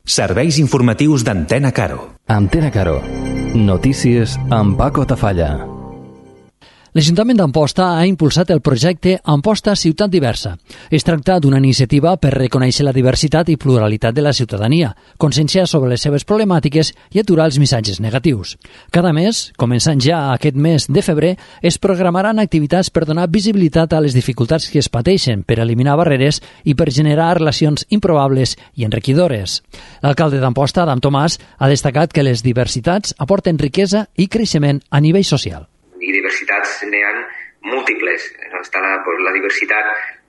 Serveis informatius d'Antena Caro. Antena Caro. Notícies amb Paco Tafalla. L'Ajuntament d'Amposta ha impulsat el projecte Amposta Ciutat Diversa. Es tracta d'una iniciativa per reconèixer la diversitat i pluralitat de la ciutadania, conscienciar sobre les seves problemàtiques i aturar els missatges negatius. Cada mes, començant ja aquest mes de febrer, es programaran activitats per donar visibilitat a les dificultats que es pateixen, per eliminar barreres i per generar relacions improbables i enriquidores. L'alcalde d'Amposta, Adam Tomàs, ha destacat que les diversitats aporten riquesa i creixement a nivell social. I diversitats n'hi ha múltiples. Està la diversitat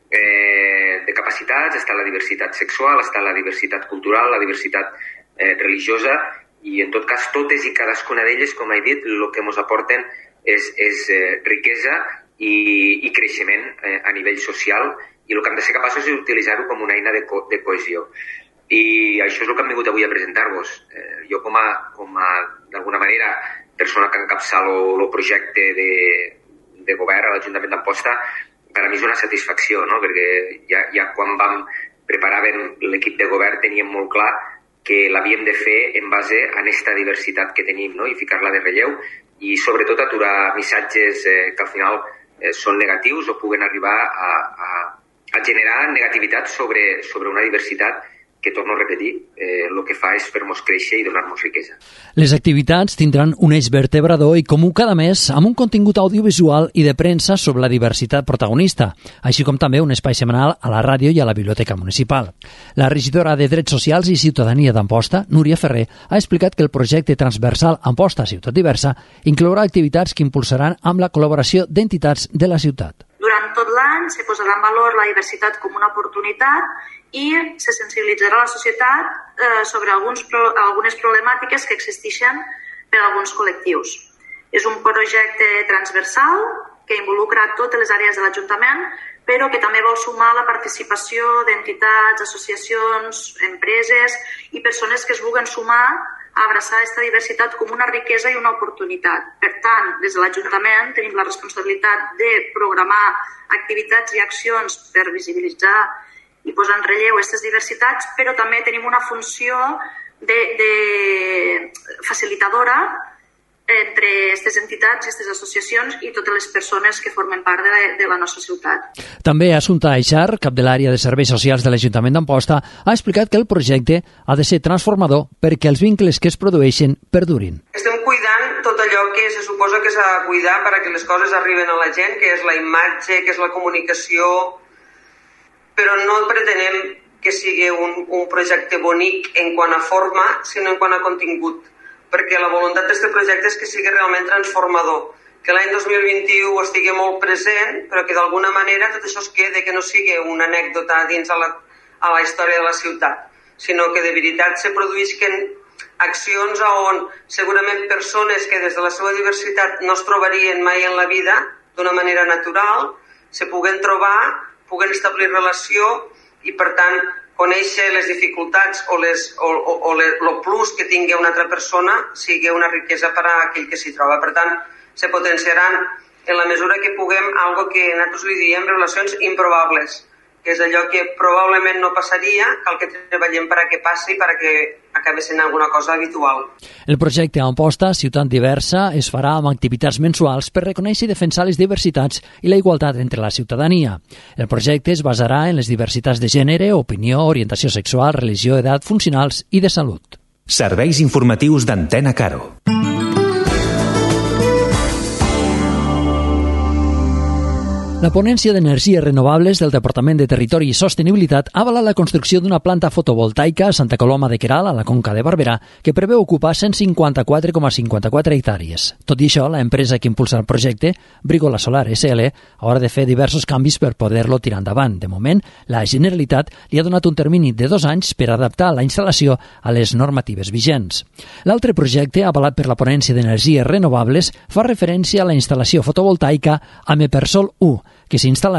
de capacitats, està la diversitat sexual, està la diversitat cultural, la diversitat religiosa, i en tot cas totes i cadascuna d'elles, com he dit, el que ens aporten és riquesa i creixement a nivell social, i el que hem de ser capaços és utilitzar-ho com una eina de cohesió. I això és el que hem vingut avui a presentar-vos. Jo com a d'alguna manera, persona que encapçala el projecte de govern a l'Ajuntament d'Amposta, per a mi és una satisfacció, no? Perquè ja quan vam preparar l'equip de govern teníem molt clar que l'havíem de fer en base a aquesta diversitat que tenim, no? I ficar-la de relleu i sobretot aturar missatges que al final són negatius o puguen arribar a generar negativitat sobre una diversitat que, torno a repetir, el que fa és fer-nos créixer i donar-nos riquesa. Les activitats tindran un eix vertebrador i comú cada mes amb un contingut audiovisual i de premsa sobre la diversitat protagonista, així com també un espai setmanal a la ràdio i a la biblioteca municipal. La regidora de Drets Socials i Ciutadania d'Amposta, Núria Ferrer, ha explicat que el projecte transversal Amposta Ciutat Diversa inclourà activitats que impulsaran amb la col·laboració d'entitats de la ciutat. Durant tot l'any se posarà en valor la diversitat com una oportunitat i se sensibilitzarà la societat sobre algunes problemàtiques que existeixen per a alguns col·lectius. És un projecte transversal que involucra totes les àrees de l'Ajuntament, però que també vol sumar la participació d'entitats, associacions, empreses i persones que es vulguin sumar a abraçar aquesta diversitat com una riquesa i una oportunitat. Per tant, des de l'Ajuntament tenim la responsabilitat de programar activitats i accions per visibilitzar i posar en relleu aquestes diversitats, però també tenim una funció de facilitadora entre aquestes entitats, aquestes associacions i totes les persones que formen part de la nostra ciutat. També Assumpta Aixar, cap de l'àrea de serveis socials de l'Ajuntament d'Amposta, ha explicat que el projecte ha de ser transformador perquè els vincles que es produeixen perdurin. Estem cuidant tot allò que se suposa que s'ha de cuidar perquè les coses arriben a la gent, que és la imatge, que és la comunicació, però no pretenem que sigui un projecte bonic en quant a forma, sinó en quant a contingut, perquè la voluntat d'aquest projecte és que sigui realment transformador, que l'any 2021 estigui molt present, però que d'alguna manera tot això es quede, que no sigui una anècdota dins a la història de la ciutat, sinó que de veritat se produïsquen accions on segurament persones que des de la seva diversitat no es trobarien mai en la vida d'una manera natural, se puguen trobar, puguen establir relació i, per tant, conèixer les dificultats o el plus que tingui una altra persona sigui una riquesa per a aquell que s'hi troba. Per tant, se potenciaran en la mesura que puguem algo que nosaltres li diem relacions improbables, que és allò que probablement no passaria, cal que treballem per a que passi i per a que acabi sent alguna cosa habitual. El projecte Amposta Ciutat Diversa es farà amb activitats mensuals per reconèixer i defensar les diversitats i la igualtat entre la ciutadania. El projecte es basarà en les diversitats de gènere, opinió, orientació sexual, religió, edat, funcionals i de salut. Serveis informatius d'Antena Caro. La Ponència d'Energies Renovables del Departament de Territori i Sostenibilitat ha avalat la construcció d'una planta fotovoltaica a Santa Coloma de Queralt, a la Conca de Barberà, que preveu ocupar 154,54 hectàrees. Tot i això, la empresa que impulsa el projecte, Brigola Solar SL, haurà de fer diversos canvis per poder-lo tirar endavant. De moment, la Generalitat li ha donat un termini de 2 anys per adaptar la instal·lació a les normatives vigents. L'altre projecte, avalat per la Ponència d'Energies Renovables, fa referència a la instal·lació fotovoltaica Amepersol 1, que s'instal·larà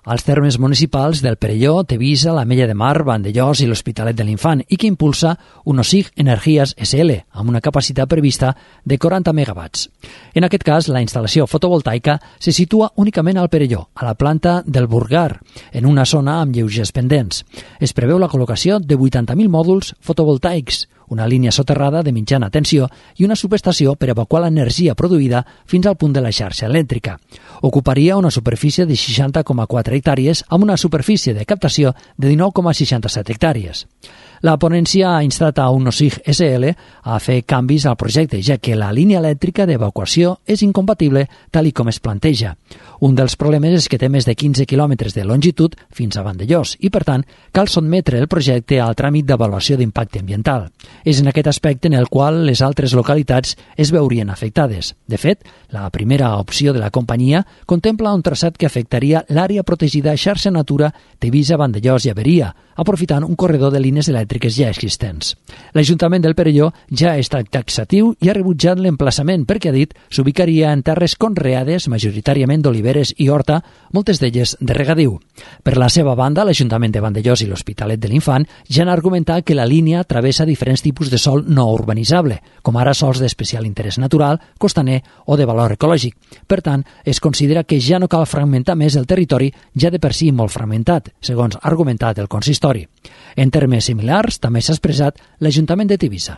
als termes municipals del Perelló, Tevisa, l'Ametlla de Mar, Vandellòs i l'Hospitalet de l'Infant i que impulsa Unosig Energies SL amb una capacitat prevista de 40 megawatts. En aquest cas, la instal·lació fotovoltaica se situa únicament al Perelló, a la planta del Burgar, en una zona amb lleugers pendents. Es preveu la col·locació de 80.000 mòduls fotovoltaics, una línia soterrada de mitjana tensió i una subestació per evacuar l'energia produïda fins al punt de la xarxa elèctrica. Ocuparia una superfície de 60,4 hectàrees amb una superfície de captació de 19,67 hectàrees. La ponència ha instat a Unosig SL a fer canvis al projecte, ja que la línia elèctrica d'evacuació és incompatible tal i com es planteja. Un dels problemes és que té més de 15 quilòmetres de longitud fins a Vandellòs i, per tant, cal sotmetre el projecte al tràmit d'avaluació d'impacte ambiental. És en aquest aspecte en el qual les altres localitats es veurien afectades. De fet, la primera opció de la companyia contempla un traçat que afectaria l'àrea protegida Xarxa Natura Tevisa, Vandellòs i Averia, aprofitant un corredor de línies elèctriques ja existents. L'Ajuntament del Perelló ja ha estat taxatiu i ha rebutjat l'emplaçament perquè, ha dit, s'ubicaria en terres conreades, majoritàriament d'oliveres i horta, moltes d'elles de regadiu. Per la seva banda, l'Ajuntament de Vandellòs i l'Hospitalet de l'Infant ja han argumentat que la línia travessa diferents tipus de sòl no urbanitzable, com ara sòls d'especial interès natural, costaner o de valor ecològic. Per tant, es considera que ja no cal fragmentar més el territori, ja de per si molt fragmentat, segons ha argumentat el consistori. En termes similars, també s'ha expressat l'Ajuntament de Tivissa.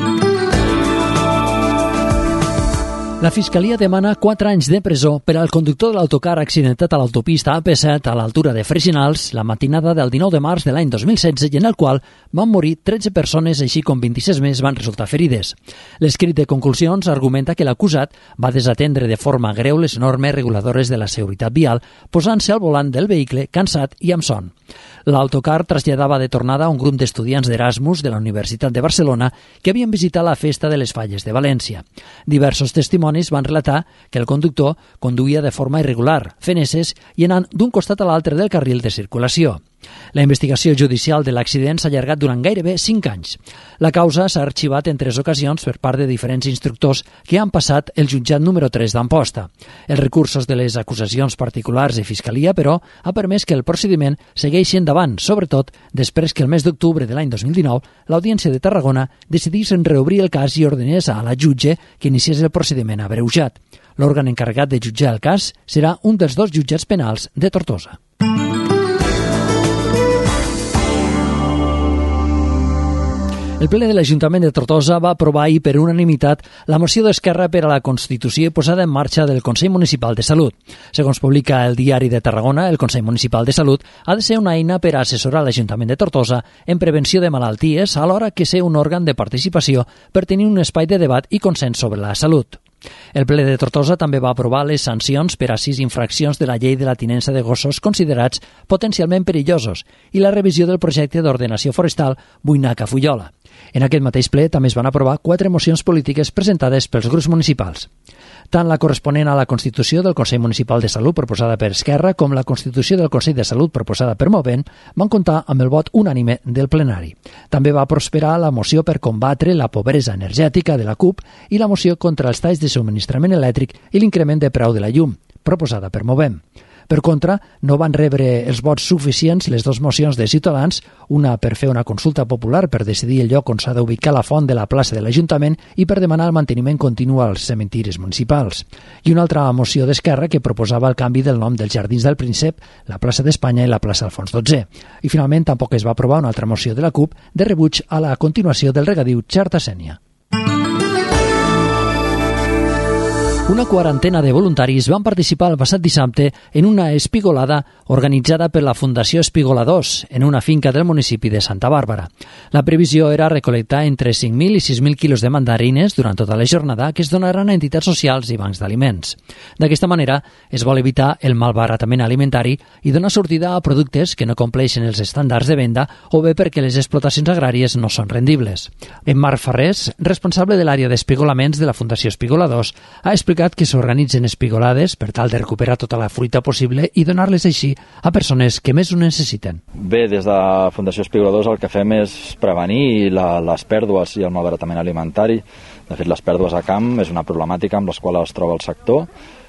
La Fiscalia demana 4 anys de presó per al conductor de l'autocar accidentat a l'autopista AP7 a l'altura de Freixinals la matinada del 19 de març de l'any 2016 i en el qual van morir 13 persones, així com 26 més van resultar ferides. L'escrit de conclusions argumenta que l'acusat va desatendre de forma greu les normes reguladores de la seguretat vial, posant-se al volant del vehicle cansat i amb son. L'autocar traslladava de tornada un grup d'estudiants d'Erasmus de la Universitat de Barcelona que havien visitat la Festa de les Falles de València. Diversos testimonis van relatar que el conductor conduïa de forma irregular, fent esses i anant d'un costat a l'altre del carril de circulació. La investigació judicial de l'accident s'ha allargat durant gairebé 5 anys. La causa s'ha arxivat en 3 ocasions per part de diferents instructors que han passat el jutjat número 3 d'Amposta. Els recursos de les acusacions particulars de Fiscalia, però, ha permès que el procediment segueixi endavant, sobretot després que el mes d'octubre de l'any 2019 l'Audiència de Tarragona decidís en reobrir el cas i ordenés a la jutge que iniciés el procediment abreujat. L'òrgan encarregat de jutjar el cas serà un dels 2 jutjats penals de Tortosa. El ple de l'Ajuntament de Tortosa va aprovar ahir per unanimitat la moció d'Esquerra per a la Constitució i posada en marxa del Consell Municipal de Salut. Segons publica el Diari de Tarragona, el Consell Municipal de Salut ha de ser una eina per a assessorar l'Ajuntament de Tortosa en prevenció de malalties, alhora que ser un òrgan de participació per tenir un espai de debat i consens sobre la salut. El ple de Tortosa també va aprovar les sancions per a 6 infraccions de la llei de la tinença de gossos considerats potencialment perillosos i la revisió del projecte d'ordenació forestal Buinaca-Fullola. En aquest mateix ple també es van aprovar 4 mocions polítiques presentades pels grups municipals. Tant la corresponent a la Constitució del Consell Municipal de Salut proposada per Esquerra com la Constitució del Consell de Salut proposada per Movem van comptar amb el vot unànime del plenari. També va prosperar la moció per combatre la pobresa energètica de la CUP i la moció contra els talls de subministrament elèctric i l'increment de preu de la llum, proposada per Movem. Per contra, no van rebre els vots suficients les 2 mocions de Ciutadans, una per fer una consulta popular per decidir el lloc on s'ha d'ubicar la font de la plaça de l'Ajuntament i per demanar el manteniment continu als cementiris municipals, i una altra moció d'Esquerra que proposava el canvi del nom dels Jardins del Príncep, la plaça d'Espanya i la plaça Alfons XII. I finalment tampoc es va aprovar una altra moció de la CUP de rebuig a la continuació del regadiu Xarta-Sénia. Una quarantena de voluntaris van participar el passat dissabte en una espigolada organitzada per la Fundació Espigola 2 en una finca del municipi de Santa Bàrbara. La previsió era recol·lectar entre 5.000 i 6.000 quilos de mandarines durant tota la jornada que es donaran a entitats socials i bancs d'aliments. D'aquesta manera es vol evitar el malbaratament alimentari i donar sortida a productes que no compleixen els estàndards de venda o bé perquè les explotacions agràries no són rendibles. En Marc Ferrés, responsable de l'àrea d'espigolaments de la Fundació Espigola 2, ha explicat que s'organitzen espigolades per tal de recuperar tota la fruita possible i donar-les així a persones que més ho necessiten. Bé, des de la Fundació Espigola 2 el que fem és prevenir les pèrdues i el malbaratament alimentari. De fet, les pèrdues a camp és una problemàtica amb la qual es troba el sector.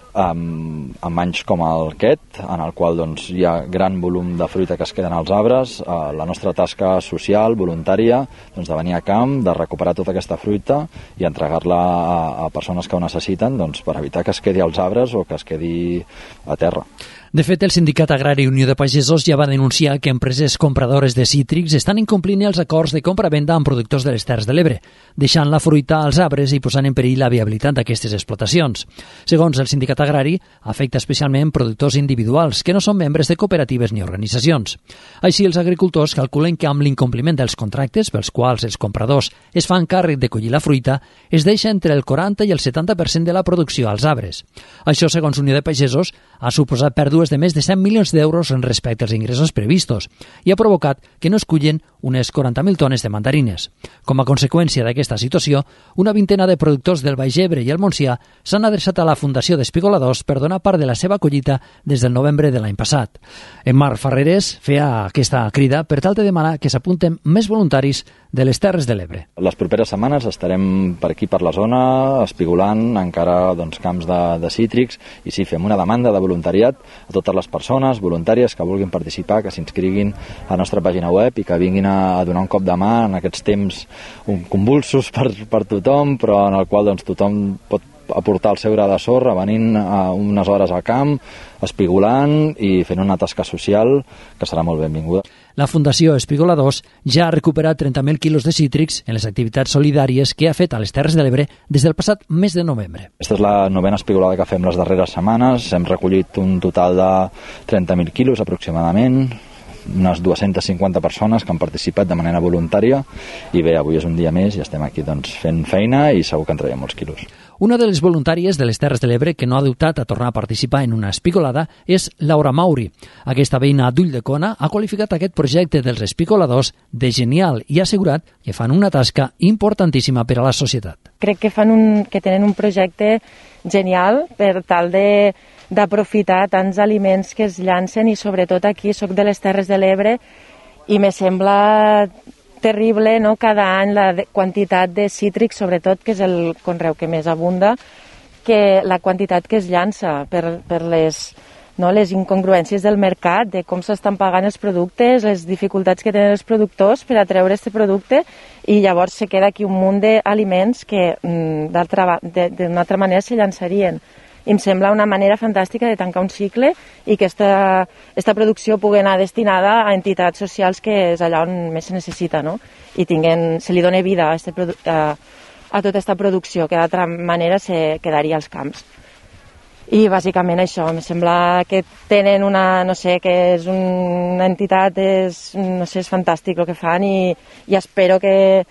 en anys com aquest, en el qual doncs, hi ha gran volum de fruita que es queden als arbres. La nostra tasca social, voluntària, doncs, de venir a camp, de recuperar tota aquesta fruita i entregar-la a persones que ho necessiten, doncs, per evitar que es quedi als arbres o que es quedi a terra. De fet, el Sindicat Agrari Unió de Pagesos ja va denunciar que empreses compradores de cítrics estan incomplint els acords de compra-venda amb productors de les Terres de l'Ebre, deixant la fruita als arbres i posant en perill la viabilitat d'aquestes explotacions. Segons el Sindicat Agrari, afecta especialment productors individuals que no són membres de cooperatives ni organitzacions. Així, els agricultors calculen que amb l'incompliment dels contractes pels quals els compradors es fan càrrec de collir la fruita, es deixa entre el 40 i el 70% de la producció als arbres. Això, segons Unió de Pagesos, ha suposat pèrdues de més de 100 milions d'euros en respecte als ingressos previstos i ha provocat que no es cullen unes 40.000 tones de mandarines. Com a conseqüència d'aquesta situació, una vintena de productors del Baix Ebre i el Montsià s'han adreçat a la Fundació d'Espigoladors per donar part de la seva collita des del novembre de l'any passat. En Marc Ferreres feia aquesta crida per tal de demanar que s'apunten més voluntaris de les Terres de l'Ebre. Les properes setmanes estarem per aquí, per la zona, espigolant encara camps de cítrics i sí, fem una demanda de voluntariat a totes les persones voluntàries que vulguin participar, que s'inscriguin a la nostra pàgina web i que vinguin a donar un cop de mà en aquests temps convulsos per tothom, però en el qual tothom pot aportar el seu gra de sorra venint a unes hores al camp, espigolant i fent una tasca social que serà molt benvinguda. La Fundació Espigoladors ja ha recuperat 30.000 quilos de cítrics en les activitats solidàries que ha fet a les Terres de l'Ebre des del passat mes de novembre. Aquesta és la novena espigolada que fem les darreres setmanes. Hem recollit un total de 30.000 quilos aproximadament, unes 250 persones que han participat de manera voluntària i bé, avui és un dia més i estem aquí fent feina i segur que en traiem molts quilos. Una de les voluntàries de les Terres de l'Ebre que no ha dubtat a tornar a participar en una espigolada és Laura Mauri. Aquesta veïna d'Ulldecona ha qualificat aquest projecte dels espigoladors de genial i ha assegurat que fan una tasca importantíssima per a la societat. Crec que que tenen un projecte genial per tal d'aprofitar tants aliments que es llancen i sobretot aquí soc de les Terres de l'Ebre i me sembla terrible, no? Cada any la quantitat de cítrics, sobretot, que és el conreu que més abunda, que la quantitat que es llança per les incongruències del mercat, de com s'estan pagant els productes, les dificultats que tenen els productors per a treure aquest producte i llavors se queda aquí un munt d'aliments que d'una altra manera se llançarien. I em sembla una manera fantàstica de tancar un cicle i que aquesta producció pugui anar destinada a entitats socials, que és allà on més se necessita, no? I se li doni vida a tota aquesta producció, que d'altra manera se quedaria als camps. I bàsicament això, em sembla que tenen que és una entitat, és fantàstic el que fan i espero que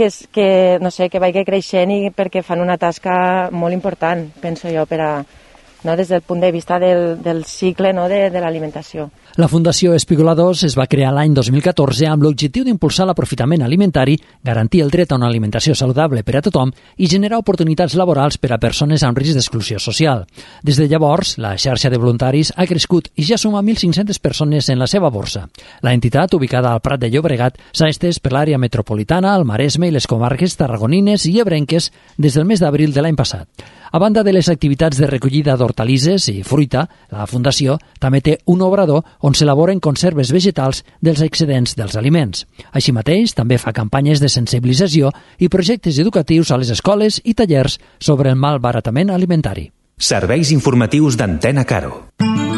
vagi creixent i perquè fan una tasca molt important, penso jo, des del punt de vista del cicle de l'alimentació. La Fundació Espigoladors es va crear l'any 2014 amb l'objectiu d'impulsar l'aprofitament alimentari, garantir el dret a una alimentació saludable per a tothom i generar oportunitats laborals per a persones amb risc d'exclusió social. Des de llavors, la xarxa de voluntaris ha crescut i ja suma 1.500 persones en la seva borsa. La entitat, ubicada al Prat de Llobregat, s'ha estès per l'àrea metropolitana, el Maresme i les comarques tarragonines i ebrenques des del mes d'abril de l'any passat. A banda de les activitats de recollida d'hortalisses i fruita, la Fundació també té un obrador on s'elaboren conserves vegetals dels excedents dels aliments. Així mateix, també fa campanyes de sensibilització i projectes educatius a les escoles i tallers sobre el malbaratament alimentari. Serveis informatius d'Antena Caro.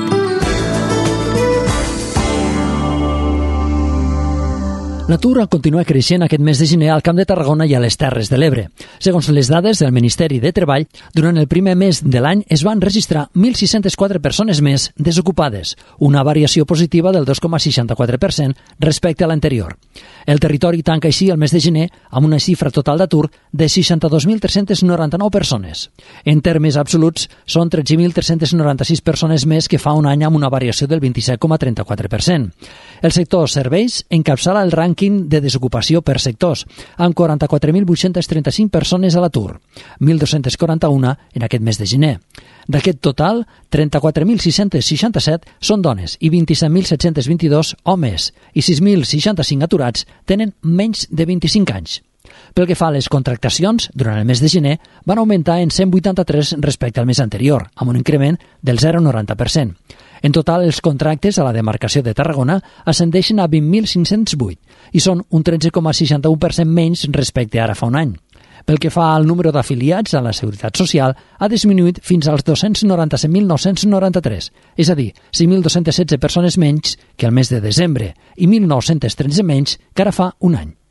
L'atur continua creixent aquest mes de gener al Camp de Tarragona i a les Terres de l'Ebre. Segons les dades del Ministeri de Treball, durant el primer mes de l'any es van registrar 1.604 persones més desocupades, una variació positiva del 2,64% respecte a l'anterior. El territori tanca així el mes de gener amb una xifra total d'atur de 62.399 persones. En termes absoluts, són 13.396 persones més que fa un any amb una variació del 27,34%. El sector serveis encapçala el rànquing de desocupació per sectors, amb 44.835 persones a l'atur, 1.241 en aquest mes de gener. D'aquest total, 34.667 són dones i 27.722 homes, i 6.065 aturats tenen menys de 25 anys. Pel que fa a les contractacions, durant el mes de gener van augmentar en 183 respecte al mes anterior, amb un increment del 0,90%. En total, els contractes a la demarcació de Tarragona ascendeixen a 20.508 i són un 13,61% menys respecte ara fa un any. Pel que fa al número d'afiliats a la Seguretat Social, ha disminuït fins als 297.993, és a dir, 5.216 persones menys que el mes de desembre i 1.913 menys que ara fa un any.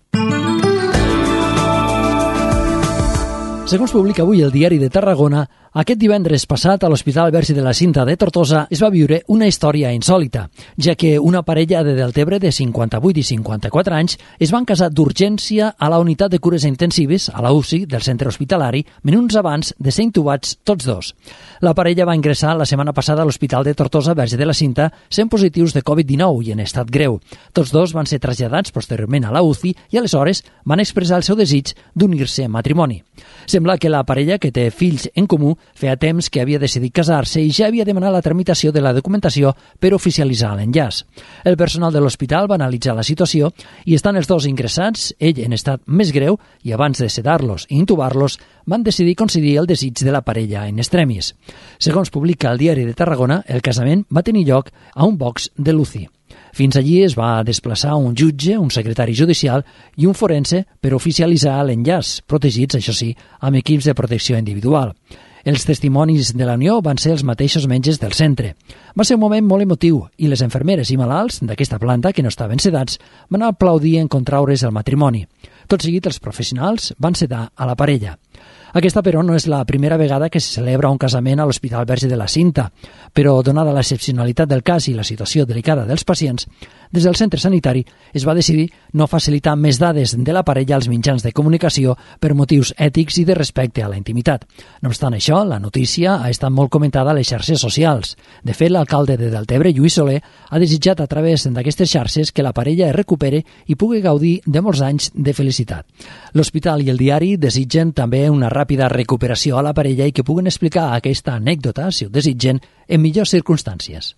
Segons publica avui el Diari de Tarragona, aquest divendres passat a l'Hospital Verge de la Cinta de Tortosa es va viure una història insòlita, ja que una parella de Deltebre de 58 i 54 anys es van casar d'urgència a la unitat de cures intensives, a la UCI del centre hospitalari, minuts abans de ser intubats tots dos. La parella va ingressar la setmana passada a l'Hospital de Tortosa Verge de la Cinta sent positius de Covid-19 i en estat greu. Tots dos van ser traslladats posteriorment a la UCI i aleshores van expressar el seu desig d'unir-se en matrimoni. Sembla que la parella, que té fills en comú, feia temps que havia decidit casar-se i ja havia demanat la tramitació de la documentació per oficialitzar l'enllaç. El personal de l'hospital va analitzar la situació i estan els dos ingressats, ell en estat més greu, i abans de sedar-los i intubar-los, van decidir concedir el desig de la parella en extremis. Segons publica el Diari de Tarragona, el casament va tenir lloc a un box de l'UCI. Fins allí es va desplaçar un jutge, un secretari judicial i un forense per oficialitzar l'enllaç, protegits, això sí, amb equips de protecció individual. Els testimonis de la unió van ser els mateixos metges del centre. Va ser un moment molt emotiu i les infermeres i malalts d'aquesta planta, que no estaven sedats, van aplaudir en contraure's el matrimoni. Tot seguit, els professionals van sedar a la parella. Aquesta, però, no és la primera vegada que se celebra un casament a l'Hospital Verge de la Cinta, però, donada l'excepcionalitat del cas i la situació delicada dels pacients, des del centre sanitari es va decidir no facilitar més dades de la parella als mitjans de comunicació per motius ètics i de respecte a la intimitat. No obstant això, la notícia ha estat molt comentada a les xarxes socials. De fet, l'alcalde de Deltebre, Lluís Soler, ha desitjat a través d'aquestes xarxes que la parella es recupere i pugui gaudir de molts anys de felicitat. L'Hospital i el diari desitgen també una ràpida recuperació a la parella i que puguen explicar aquesta anècdota, si ho desitgen, en millors circumstàncies.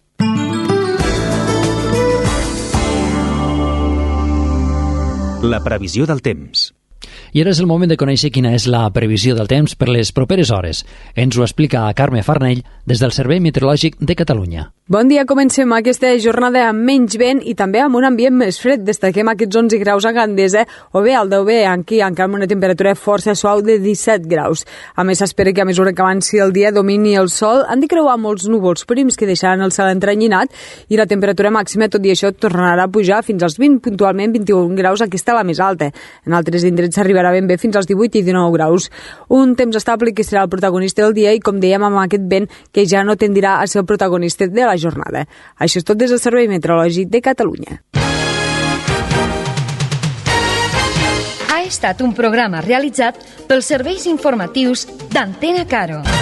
La previsió del temps. I ara és el moment de conèixer quina és la previsió del temps per les properes hores. Ens ho explica Carme Farnell des del Servei Meteorològic de Catalunya. Bon dia, comencem aquesta jornada amb menys vent i també amb un ambient més fred. Destaquem aquests 11 graus a Gandesa o bé al Dauber, aquí encara amb una temperatura força suau de 17 graus. A més, s'espera que a mesura que avanci el dia domini el sol, han de creuar molts núvols prims que deixaran el cel entrenyinat i la temperatura màxima, tot i això, tornarà a pujar fins als 20, puntualment 21 graus, aquesta la més alta. En altres indrets s'arribarà ben bé fins als 18 i 19 graus. Un temps estable que serà el protagonista del dia i, com dèiem, amb aquest vent que ja no tendirà a ser el protagonista de la jornada. Això és tot des del Servei Meteorològic de Catalunya. Ha estat un programa realitzat pels serveis informatius d'Antena Caro.